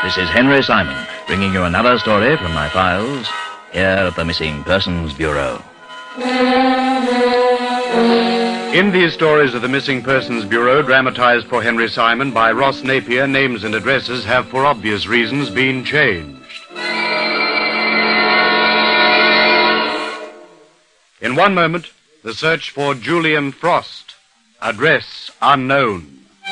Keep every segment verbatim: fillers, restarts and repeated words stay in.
This is Henry Simon, bringing you another story from my files here at the Missing Persons Bureau. In these stories of the Missing Persons Bureau, dramatized for Henry Simon by Ross Napier, names and addresses have, for obvious reasons, been changed. In one moment, the search for Julian Frost. Address unknown.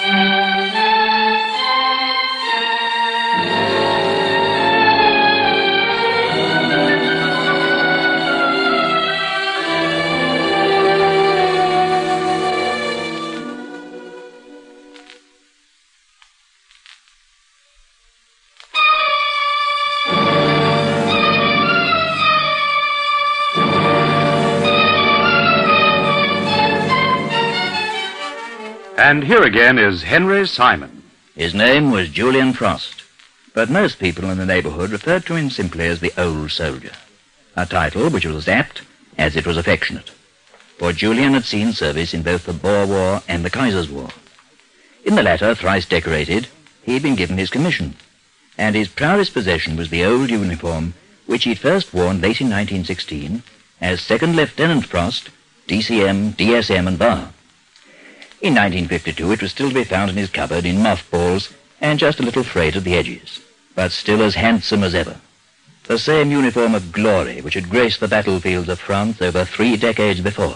And here again is Henry Simon. His name was Julian Frost, but most people in the neighborhood referred to him simply as the Old Soldier, a title which was apt as it was affectionate, for Julian had seen service in both the Boer War and the Kaiser's War. In the latter, thrice decorated, he had been given his commission, and his proudest possession was the old uniform which he'd first worn late in nineteen sixteen as Second Lieutenant Frost, D C M, D S M, and Bar. In nineteen fifty-two, it was still to be found in his cupboard in mothballs and just a little frayed at the edges, but still as handsome as ever. The same uniform of glory which had graced the battlefields of France over three decades before.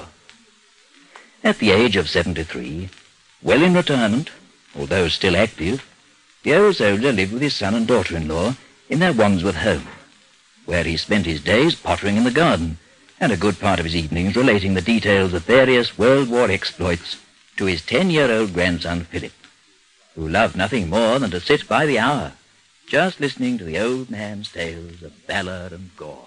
At the age of seventy-three, well in retirement, although still active, the old soldier lived with his son and daughter-in-law in their Wandsworth home, where he spent his days pottering in the garden and a good part of his evenings relating the details of various World War exploits to his ten-year-old grandson, Philip, who loved nothing more than to sit by the hour, just listening to the old man's tales of valor and gore.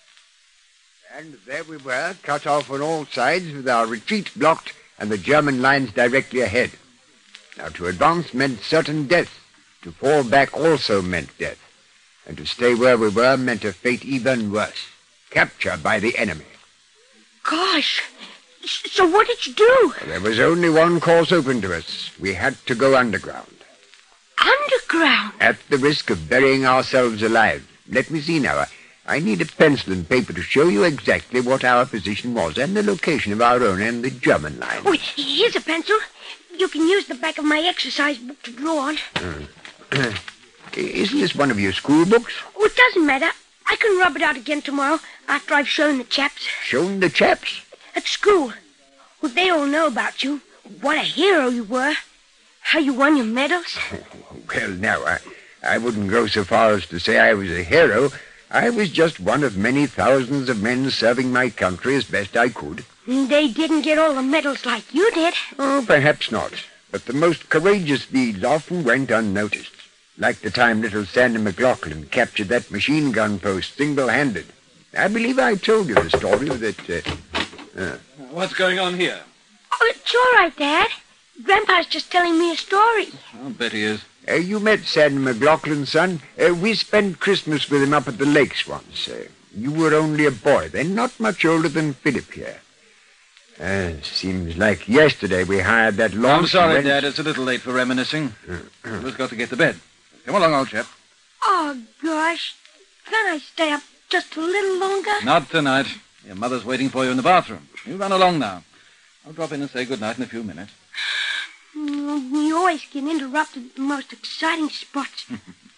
And there we were, cut off on all sides with our retreat blocked and the German lines directly ahead. Now, to advance meant certain death. To fall back also meant death. And to stay where we were meant a fate even worse. Capture by the enemy. Gosh! So what did you do? There was only one course open to us. We had to go underground. Underground? At the risk of burying ourselves alive. Let me see now. I, I need a pencil and paper to show you exactly what our position was and the location of our own and the German line. Oh, here's a pencil. You can use the back of my exercise book to draw on. Uh, isn't this one of your school books? Oh, it doesn't matter. I can rub it out again tomorrow after I've shown the chaps. Shown the chaps? At school. Well, they all know about you. What a hero you were. How you won your medals. Well, now, I, I wouldn't go so far as to say I was a hero. I was just one of many thousands of men serving my country as best I could. They didn't get all the medals like you did. Oh, perhaps not. But the most courageous deeds often went unnoticed. Like the time little Sandy McLaughlin captured that machine gun post single-handed. I believe I told you the story of that... Uh, Uh. What's going on here? Oh, it's all right, Dad. Grandpa's just telling me a story. I'll bet he is. Uh, you met Sandy McLaughlin, son. Uh, we spent Christmas with him up at the lakes once. Uh, you were only a boy then, not much older than Philip here. Uh, seems like yesterday we hired that long... I'm sorry, rent... Dad. It's a little late for reminiscing. I've just got to get to bed. Come along, old chap. Oh, gosh. Can I stay up just a little longer? Not tonight. Your mother's waiting for you in the bathroom. You run along now. I'll drop in and say good night in a few minutes. Mm, we always get interrupted at the most exciting spots.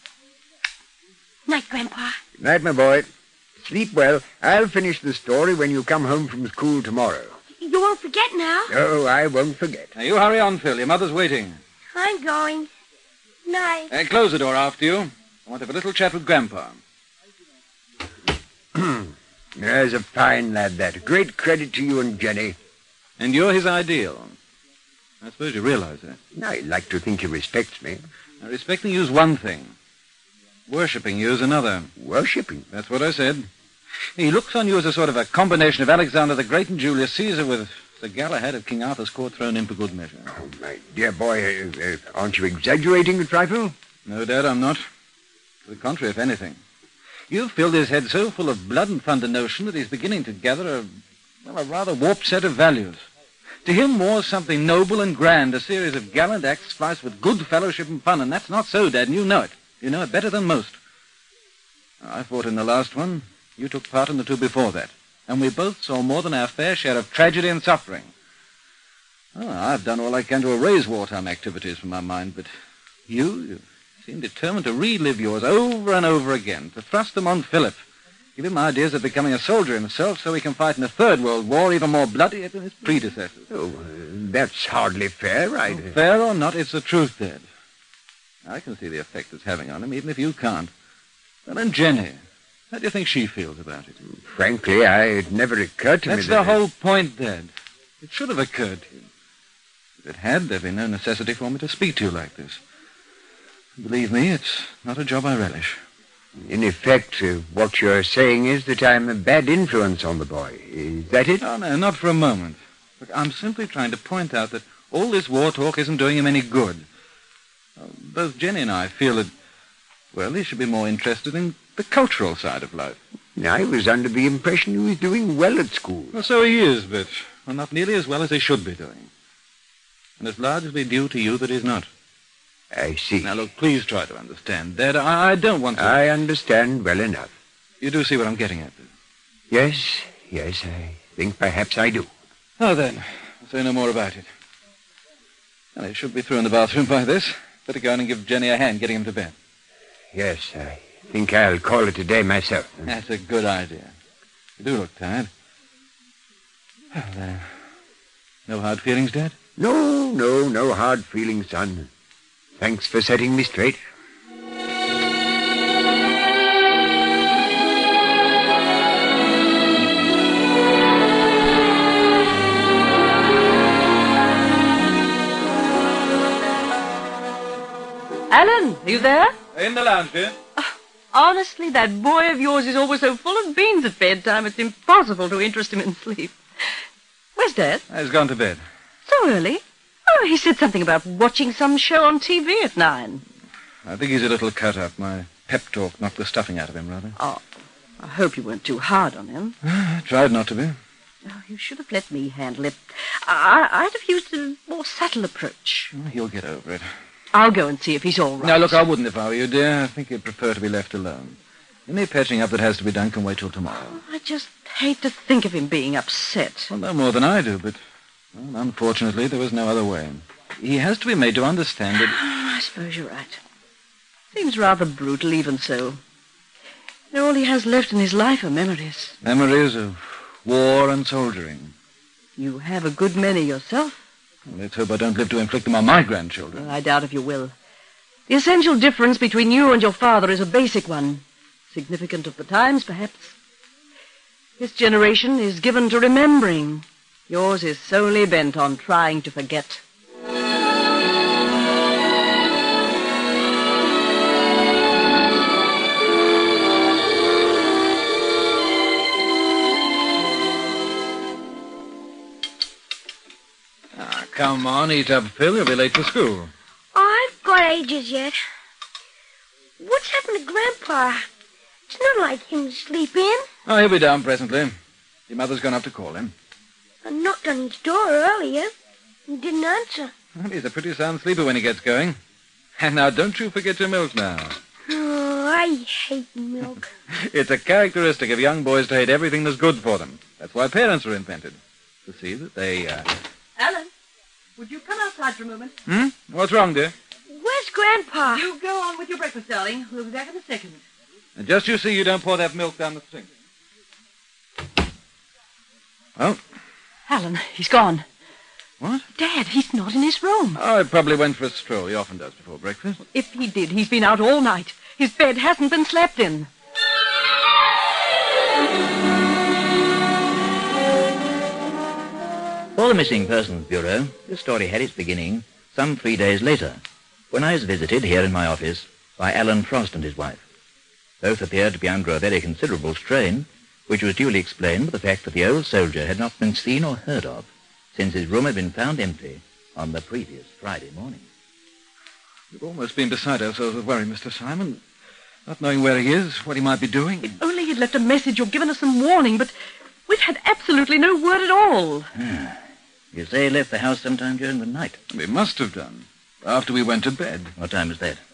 Night, Grandpa. Good night, my boy. Sleep well. I'll finish the story when you come home from school tomorrow. You won't forget now. No, I won't forget. Now, you hurry on, Phil. Your mother's waiting. I'm going. Night. Uh, close the door after you. I want to have a little chat with Grandpa. There's a fine lad, that. Great credit to you and Jenny. And you're his ideal. I suppose you realize that. I like to think he respects me. Now, respecting you's one thing. Worshipping you is another. Worshipping? That's what I said. He looks on you as a sort of a combination of Alexander the Great and Julius Caesar with Sir Galahad of King Arthur's court thrown in for good measure. Oh, my dear boy, uh, uh, aren't you exaggerating a trifle? No, Dad, I'm not. To the contrary, if anything. You've filled his head so full of blood and thunder notion that he's beginning to gather a, well, a rather warped set of values. To him, war's something noble and grand, a series of gallant acts spliced with good fellowship and fun, and that's not so, Dad, and you know it. You know it better than most. I fought in the last one. You took part in the two before that. And we both saw more than our fair share of tragedy and suffering. Oh, I've done all I can to erase wartime activities from my mind, but you, you seem determined to relive yours over and over again, to thrust them on Philip, give him ideas of becoming a soldier himself so he can fight in the Third World War even more bloody than his predecessors. Oh, uh, that's hardly fair. I... Oh, fair or not, it's the truth, Dad. I can see the effect it's having on him, even if you can't. Well, and Jenny, how do you think she feels about it? Frankly, I, it never occurred to That's me that... the whole point, Dad. It should have occurred to you. If it had, there'd be no necessity for me to speak to you like this. Believe me, it's not a job I relish. In effect, uh, what you're saying is that I'm a bad influence on the boy. Is that it? No, no, not for a moment. Look, I'm simply trying to point out that all this war talk isn't doing him any good. Uh, both Jenny and I feel that, well, he should be more interested in the cultural side of life. I was under the impression he was doing well at school. Well, so he is, but well, not nearly as well as he should be doing. And it's largely due to you that he's not. I see. Now, look, please try to understand, Dad. I, I don't want to... I understand well enough. You do see what I'm getting at, then? Yes, yes, I think perhaps I do. Oh, then, I'll say no more about it. Well, he should be through in the bathroom by this. Better go in and give Jenny a hand getting him to bed. Yes, I think I'll call it a day myself. That's a good idea. You do look tired. Well, uh, no hard feelings, Dad? No, no, no hard feelings, son. Thanks for setting me straight. Alan, are you there? In the lounge, dear. Honestly, that boy of yours is always so full of beans at bedtime, it's impossible to interest him in sleep. Where's Dad? He's gone to bed. So early? Oh, he said something about watching some show on T V at nine. I think he's a little cut up. My pep talk knocked the stuffing out of him, rather. Oh, I hope you weren't too hard on him. I tried not to be. Oh, you should have let me handle it. I- I'd have used a more subtle approach. Well, he'll get over it. I'll go and see if he's all right. Now, look, I wouldn't if I were you, dear. I think he'd prefer to be left alone. Any patching up that has to be done can wait till tomorrow. Oh, I just hate to think of him being upset. Well, no more than I do, but well, unfortunately there was no other way. He has to be made to understand that... Oh, I suppose you're right. Seems rather brutal, even so. And all he has left in his life are memories. Memories of war and soldiering. You have a good many yourself. Well, let's hope I don't live to inflict them on my grandchildren. Well, I doubt if you will. The essential difference between you and your father is a basic one. Significant of the times, perhaps. This generation is given to remembering. Yours is solely bent on trying to forget. Ah, come on, eat up, Phil. You'll be late for school. I've got ages yet. What's happened to Grandpa? It's not like him to sleep in. Oh, he'll be down presently. Your mother's gone up to call him. I knocked on his door earlier. He didn't answer. Well, he's a pretty sound sleeper when he gets going. And now, don't you forget your milk now. Oh, I hate milk. It's a characteristic of young boys to hate everything that's good for them. That's why parents were invented. To see that they, uh... Alan, would you come outside for a moment? Hmm? What's wrong, dear? Where's Grandpa? You go on with your breakfast, darling. We'll be back in a second. And just you see you don't pour that milk down the sink. Oh? Alan, he's gone. What? Dad, he's not in his room. Oh, he probably went for a stroll. He often does before breakfast. If he did, he's been out all night. His bed hasn't been slept in. For the Missing Persons Bureau, this story had its beginning some three days later, when I was visited here in my office by Alan Frost and his wife. Both appeared to be under a very considerable strain, which was duly explained by the fact that the old soldier had not been seen or heard of since his room had been found empty on the previous Friday morning. We've almost been beside ourselves with worry, Mister Simon. Not knowing where he is, what he might be doing. If only he'd left a message or given us some warning, but we've had absolutely no word at all. Ah, you say he left the house sometime during the night. We must have done. After we went to bed. What time was that?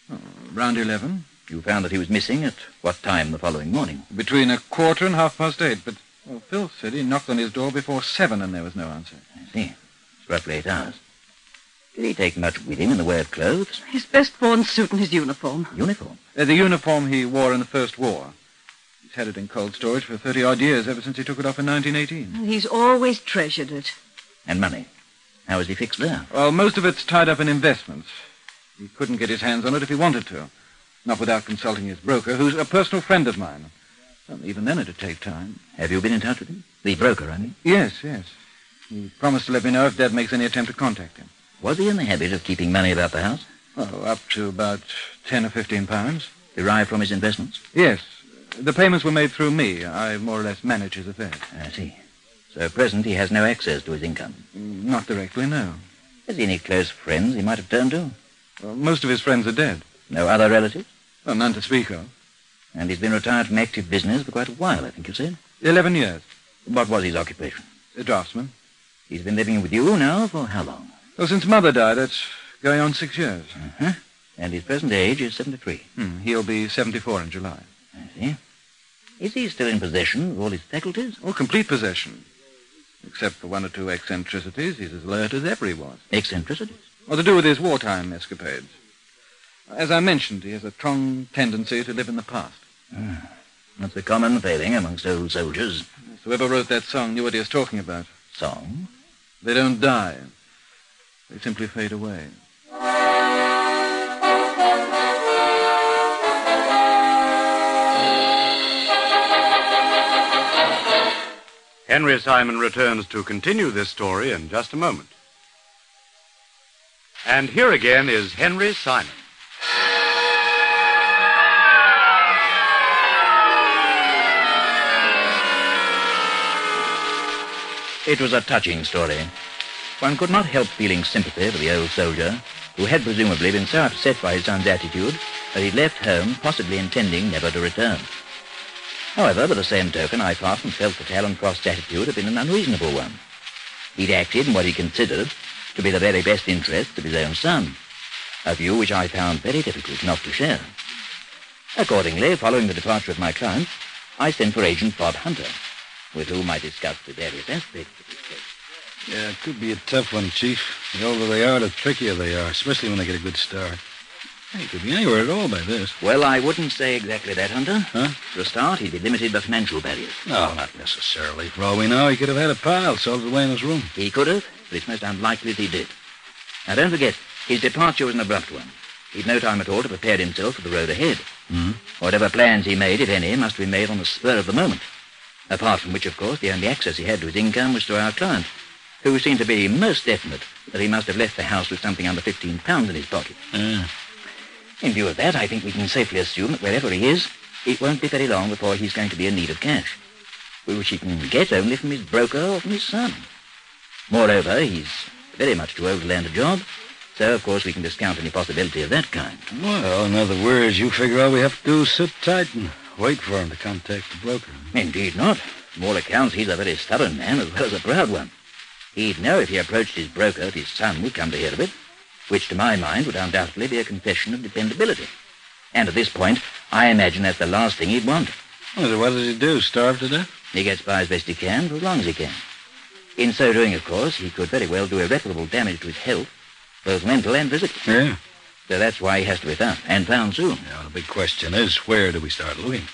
Oh, around eleven. You found that he was missing at what time the following morning? Between a quarter and half past eight, but well, Phil said he knocked on his door before seven and there was no answer. I see. It's roughly eight hours. Did he take much with him in the way of clothes? His best-worn suit and his uniform. Uniform? Uh, the uniform he wore in the First War. He's had it in cold storage for thirty-odd years, ever since he took it off in nineteen eighteen. And he's always treasured it. And money? How is he fixed there? Well, most of it's tied up in investments. He couldn't get his hands on it if he wanted to. Not without consulting his broker, who's a personal friend of mine. Well, even then it'd take time. Have you been in touch with him? The broker, I mean? Yes, yes. He promised to let me know if Dad makes any attempt to contact him. Was he in the habit of keeping money about the house? Oh, up to about ten or fifteen pounds. Derived from his investments? Yes. The payments were made through me. I more or less manage his affairs. I see. So at present he has no access to his income? Not directly, no. Has he any close friends he might have turned to? Well, most of his friends are dead. No other relatives? Well, none to speak of. And he's been retired from active business for quite a while, I think you said? Eleven years. What was his occupation? A draftsman. He's been living with you now for how long? Well, since Mother died, it's going on six years. Uh-huh. And his present age is seventy-three. Hmm, he'll be seventy-four in July. I see. Is he still in possession of all his faculties? Oh, complete possession. Except for one or two eccentricities, he's as alert as ever he was. Eccentricities? Well, to do with his wartime escapades. As I mentioned, he has a strong tendency to live in the past. Ah, that's a common failing amongst old soldiers. Whoever wrote that song knew what he was talking about. Song? They don't die. They simply fade away. Henry Simon returns to continue this story in just a moment. And here again is Henry Simon. It was a touching story. One could not help feeling sympathy for the old soldier, who had presumably been so upset by his son's attitude that he'd left home, possibly intending never to return. However, by the same token, I thought and felt that Alan Frost's attitude had been an unreasonable one. He'd acted in what he considered to be the very best interests of his own son, a view which I found very difficult not to share. Accordingly, following the departure of my client, I sent for Agent Bob Hunter, with whom I discussed the various aspects of this case. Yeah, it could be a tough one, Chief. The older they are, the trickier they are, especially when they get a good start. He could be anywhere at all by this. Well, I wouldn't say exactly that, Hunter. Huh? For a start, he'd be limited by financial barriers. No, not necessarily. For all we know, he could have had a pile salted away in his room. He could have, but it's most unlikely that he did. Now, don't forget, his departure was an abrupt one. He'd no time at all to prepare himself for the road ahead. Hmm? Whatever plans he made, if any, must be made on the spur of the moment. Apart from which, of course, the only access he had to his income was through our client, who seemed to be most definite that he must have left the house with something under fifteen pounds in his pocket. Yeah. In view of that, I think we can safely assume that wherever he is, it won't be very long before he's going to be in need of cash, which he can get only from his broker or from his son. Moreover, he's very much too old to land a job, so, of course, we can discount any possibility of that kind. Well, in other words, you figure all we have to do is sit tight and wait for him to contact the broker. Indeed not. From all accounts, he's a very stubborn man as well as a proud one. He'd know if he approached his broker that his son would come to hear of it, which to my mind would undoubtedly be a confession of dependability. And at this point, I imagine that's the last thing he'd want. Well, so what does he do, starve to death? He gets by as best he can for as long as he can. In so doing, of course, he could very well do irreparable damage to his health, both mental and physical. Yeah. So that's why he has to be found, and found soon. Now, the big question is, where do we start looking?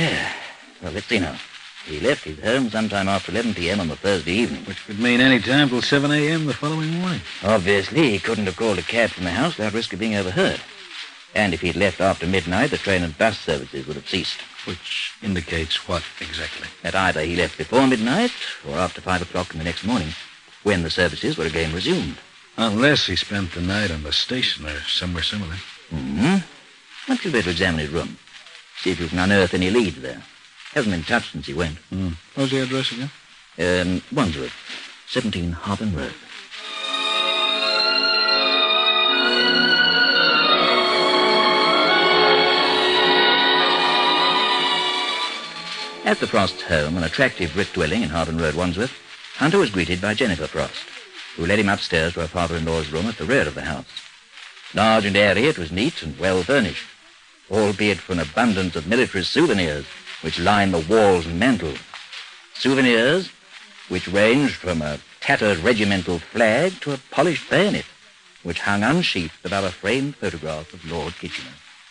Well, let's see now. He left his home sometime after eleven p.m. on the Thursday evening. Which could mean any time till seven a.m. the following morning. Obviously, he couldn't have called a cab from the house without risk of being overheard. And if he'd left after midnight, the train and bus services would have ceased. Which indicates what exactly? That either he left before midnight or after five o'clock in the next morning, when the services were again resumed. Unless he spent the night on the station or somewhere similar. Mm-hmm. Won't you better examine his room? See if you can unearth any leads there. Hasn't been touched since he went. Mm. What's the address again? Um, Wandsworth, seventeen Harpen Road. At the Frost's home, an attractive brick dwelling in Harpen Road, Wandsworth, Hunter was greeted by Jennifer Frost, who led him upstairs to her father-in-law's room at the rear of the house. Large and airy, it was neat and well furnished, albeit for an abundance of military souvenirs which lined the walls and mantel. Souvenirs which ranged from a tattered regimental flag to a polished bayonet, which hung unsheathed above a framed photograph of Lord Kitchener.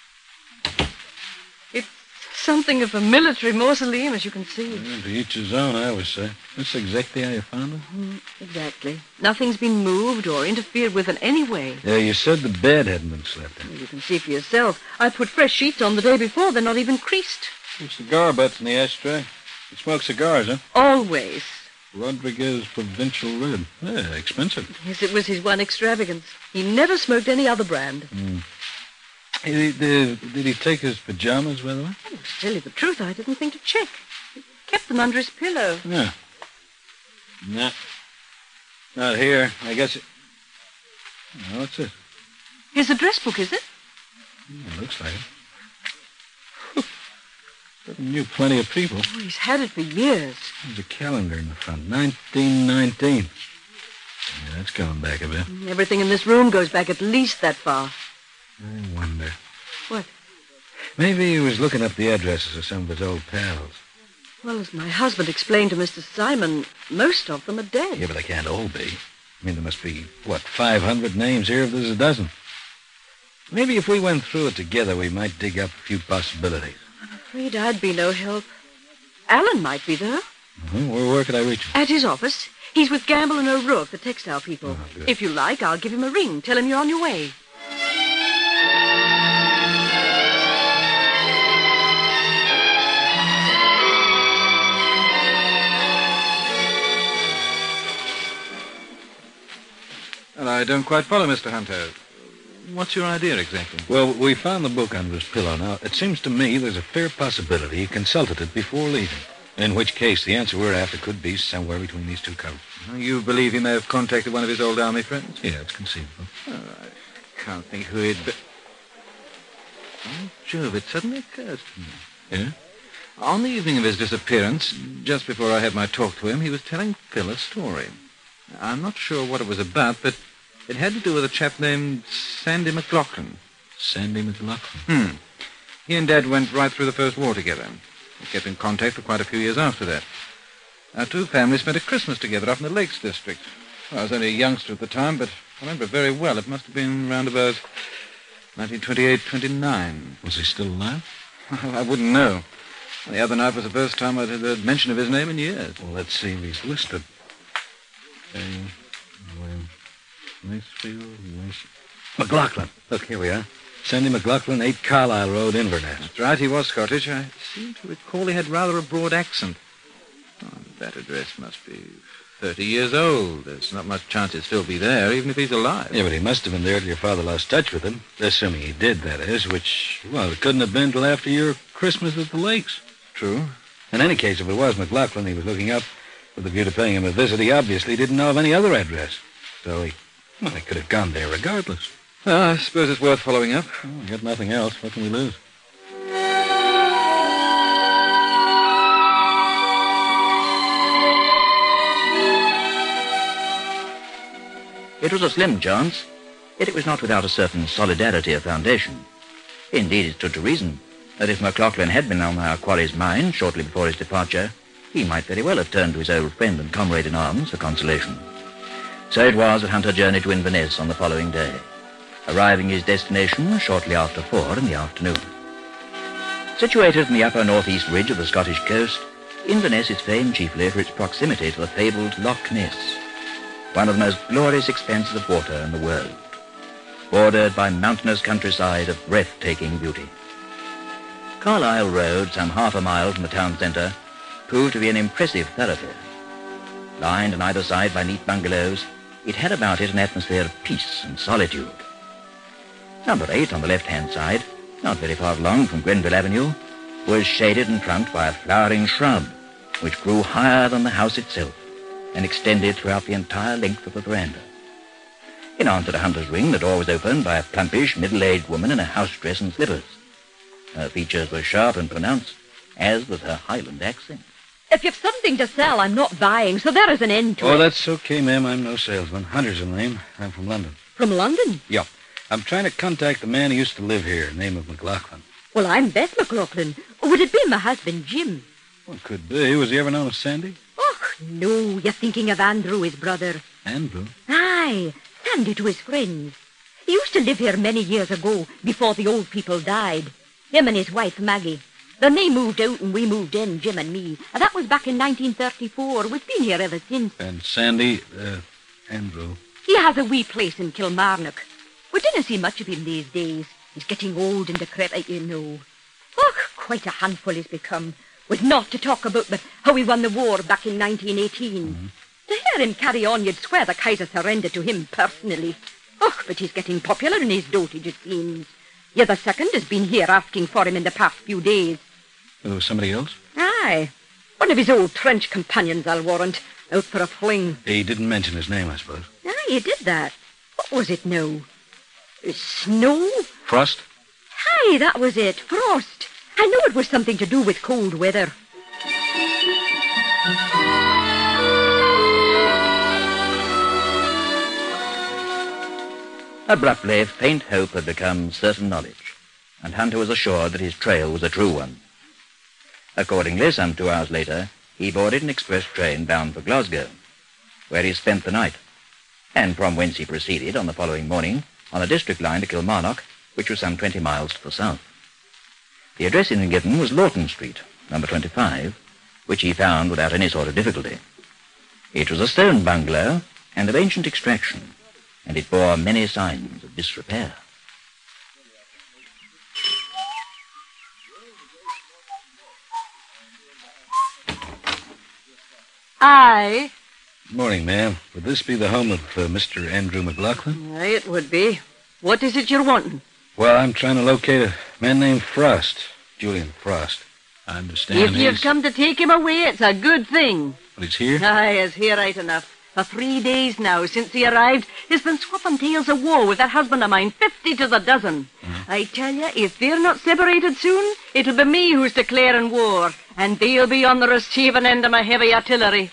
It's something of a military mausoleum, as you can see. Well, to each his own, I always say. That's exactly how you found it. Mm, exactly. Nothing's been moved or interfered with in any way. Yeah, you said the bed hadn't been slept in. Well, you can see for yourself. I put fresh sheets on the day before. They're not even creased. Some cigar butts in the ashtray. You smoke cigars, huh? Always. Rodriguez Provincial Red. Yeah, expensive. Yes, it was his one extravagance. He never smoked any other brand. Mm. Did, did, did he take his pajamas, by the way? Oh, to tell you the truth, I didn't think to check. He kept them under his pillow. Yeah. No. Not here. I guess it... Oh, what's this? His address book, is it? Yeah, looks like it. Knew plenty of people. Oh, he's had it for years. There's a calendar in the front. nineteen nineteen. Yeah, that's going back a bit. Everything in this room goes back at least that far. I wonder. What? Maybe he was looking up the addresses of some of his old pals. Well, as my husband explained to Mister Simon, most of them are dead. Yeah, but they can't all be. I mean, there must be, what, five hundred names here if there's a dozen. Maybe if we went through it together, we might dig up a few possibilities. I'm afraid I'd be no help. Alan might be, though. Uh-huh. Where, where could I reach him? At his office. He's with Gamble and O'Rourke, the textile people. Oh, good. If you like, I'll give him a ring. Tell him you're on your way. Well, I don't quite follow, Mister Hunter. What's your idea exactly? Well, we found the book under his pillow. Now, it seems to me there's a fair possibility he consulted it before leaving. In which case, the answer we're after could be somewhere between these two covers. You believe he may have contacted one of his old army friends? Yeah, it's conceivable. Oh, I can't think who he'd be... Oh, Jove, it suddenly occurs to me. Yeah? On the evening of his disappearance, just before I had my talk to him, he was telling Phil a story. I'm not sure what it was about, but it had to do with a chap named Sandy McLaughlin. Sandy McLaughlin? Hmm. He and Dad went right through the First War together. We kept in contact for quite a few years after that. Our two families spent a Christmas together up in the Lakes District. Well, I was only a youngster at the time, but I remember very well. It must have been around about nineteen twenty-eight twenty-nine. Was he still alive? I wouldn't know. The other night was the first time I'd heard mention of his name in years. Well, let's see if he's listed. Uh, William Macefield, Mace... McLaughlin. Look, here we are. Sandy McLaughlin, eight Carlisle Road, Inverness. That's right, he was Scottish. I seem to recall he had rather a broad accent. Oh, that address must be thirty years old. There's not much chance he'd still be there, even if he's alive. Yeah, but he must have been there till your father lost touch with him. Assuming he did, that is, which, well, it couldn't have been till after your Christmas at the Lakes. True. In any case, if it was McLaughlin he was looking up with the view to paying him a visit, he obviously didn't know of any other address. So he, well, he could have gone there regardless. Well, I suppose it's worth following up. Well, we got nothing else. What can we lose? It was a slim chance, yet it was not without a certain solidarity of foundation. Indeed, it stood to reason that if McLaughlin had been on our quarry's mind shortly before his departure, he might very well have turned to his old friend and comrade in arms for consolation. So it was that Hunter journeyed to Inverness on the following day, arriving at his destination shortly after four in the afternoon. Situated in the upper northeast ridge of the Scottish coast, Inverness is famed chiefly for its proximity to the fabled Loch Ness, one of the most glorious expanses of water in the world, bordered by mountainous countryside of breathtaking beauty. Carlisle Road, some half a mile from the town centre, proved to be an impressive thoroughfare. Lined on either side by neat bungalows, it had about it an atmosphere of peace and solitude. Number eight on the left-hand side, not very far along from Grenville Avenue, was shaded in front by a flowering shrub, which grew higher than the house itself and extended throughout the entire length of the veranda. In answer to Hunter's ring, the door was opened by a plumpish, middle-aged woman in a house dress and slippers. Her features were sharp and pronounced, as was her Highland accent. If you've something to sell, I'm not buying, so there is an end to Oh, it. that's okay, ma'am. I'm no salesman. Hunter's the name. I'm from London. From London? Yep. I'm trying to contact the man who used to live here, name of McLaughlin. Well, I'm Beth McLaughlin. Would it be my husband, Jim? Well, it could be. Was he ever known as Sandy? Oh, no, you're thinking of Andrew, his brother. Andrew? Aye, Sandy to his friends. He used to live here many years ago, before the old people died. Him and his wife, Maggie. Then they moved out and we moved in, Jim and me. And that was back in nineteen thirty-four. We've been here ever since. And Sandy, uh, Andrew? He has a wee place in Kilmarnock. We didn't see much of him these days. He's getting old and decrepit, you know. Oh, quite a handful he's become. With naught to talk about but how he won the war back in nineteen eighteen. Mm-hmm. To hear him carry on, you'd swear the Kaiser surrendered to him personally. Oh, but he's getting popular in his dotage, it seems. The other second has been here asking for him in the past few days. Well, there was somebody else? Aye. One of his old trench companions, I'll warrant. Out for a fling. He didn't mention his name, I suppose. Aye, he did that. What was it now? Snow? Frost? Aye, that was it. Frost. I knew it was something to do with cold weather. Abruptly, faint hope had become certain knowledge, and Hunter was assured that his trail was a true one. Accordingly, some two hours later, he boarded an express train bound for Glasgow, where he spent the night, and from whence he proceeded on the following morning on a district line to Kilmarnock, which was some twenty miles to the south. The address he had given was Lawton Street, number twenty-five, which he found without any sort of difficulty. It was a stone bungalow and of ancient extraction, and it bore many signs of disrepair. Aye. Morning, ma'am. Would this be the home of uh, Mister Andrew McLaughlin? Aye, it would be. What is it you're wanting? Well, I'm trying to locate a man named Frost, Julian Frost. I understand If he's... you've come to take him away, it's a good thing. But he's here? Aye, he's here right enough. For three days now, since he arrived, he's been swapping tales of war with that husband of mine, fifty to the dozen. Mm. I tell you, if they're not separated soon, it'll be me who's declaring war, and they'll be on the receiving end of my heavy artillery.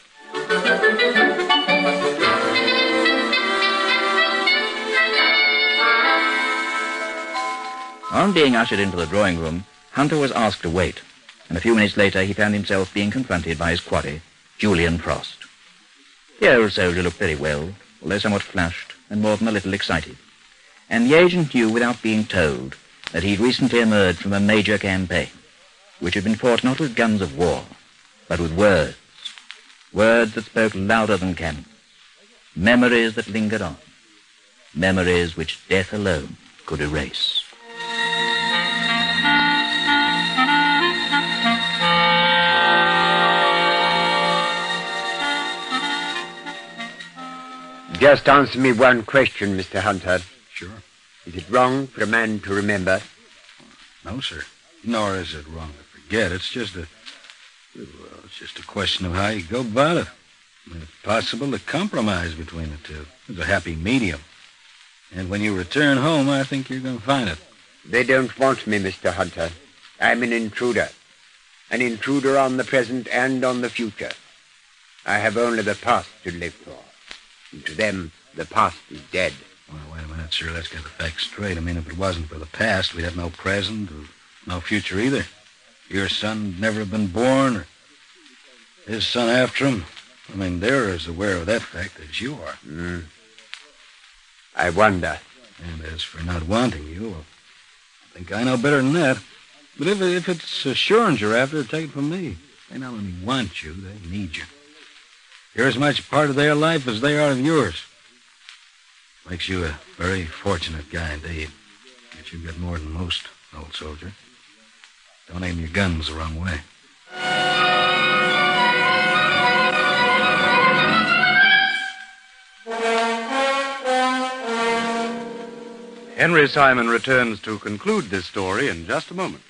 On being ushered into the drawing room, Hunter was asked to wait, and a few minutes later he found himself being confronted by his quarry, Julian Frost. The old soldier looked very well, although somewhat flushed and more than a little excited, and the agent knew without being told that he'd recently emerged from a major campaign, which had been fought not with guns of war, but with words, words that spoke louder than cannon, memories that lingered on, memories which death alone could erase. Just answer me one question, Mister Hunter. Sure. Is it wrong for a man to remember? No, sir. Nor is it wrong to forget. It's just a... Well, it's just a question of how you go about it. I mean, it's possible to compromise between the two. There's a happy medium. And when you return home, I think you're going to find it. They don't want me, Mister Hunter. I'm an intruder. An intruder on the present and on the future. I have only the past to live for. And to them, the past is dead. Well, wait a minute, sir. Let's get the facts straight. I mean, if it wasn't for the past, we'd have no present or no future either. Your son'd never have been born, or his son after him. I mean, they're as aware of that fact as you are. Mm. I wonder. And as for not wanting you, well, I think I know better than that. But if, if it's assurance you're after, take it from me. They not only want you, they need you. You're as much a part of their life as they are of yours. Makes you a very fortunate guy indeed. But you've got more than most, old soldier. Don't aim your guns the wrong way. Henry Simon returns to conclude this story in just a moment.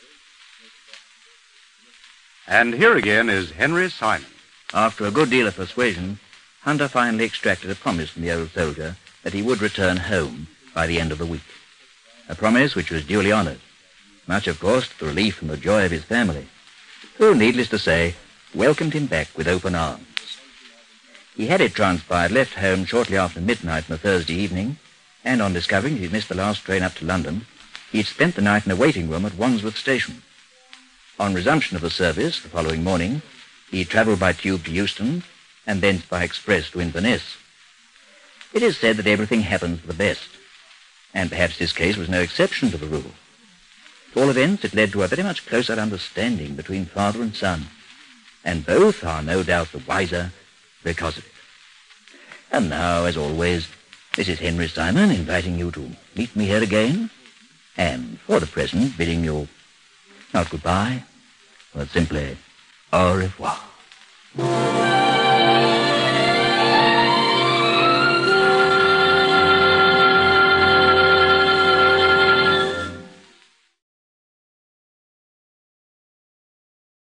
And here again is Henry Simon. After a good deal of persuasion, Hunter finally extracted a promise from the old soldier that he would return home by the end of the week. A promise which was duly honored, much, of course, to the relief and the joy of his family, who, needless to say, welcomed him back with open arms. He had, it transpired, left home shortly after midnight on a Thursday evening, and on discovering he'd missed the last train up to London, he'd spent the night in a waiting room at Wandsworth Station. On resumption of the service the following morning, he travelled by tube to Euston, and thence by express to Inverness. It is said that everything happens for the best, and perhaps this case was no exception to the rule. At all events, it led to a very much closer understanding between father and son, and both are no doubt the wiser because of it. And now, as always, this is Henry Simon inviting you to meet me here again, and for the present bidding you not goodbye, but simply au revoir.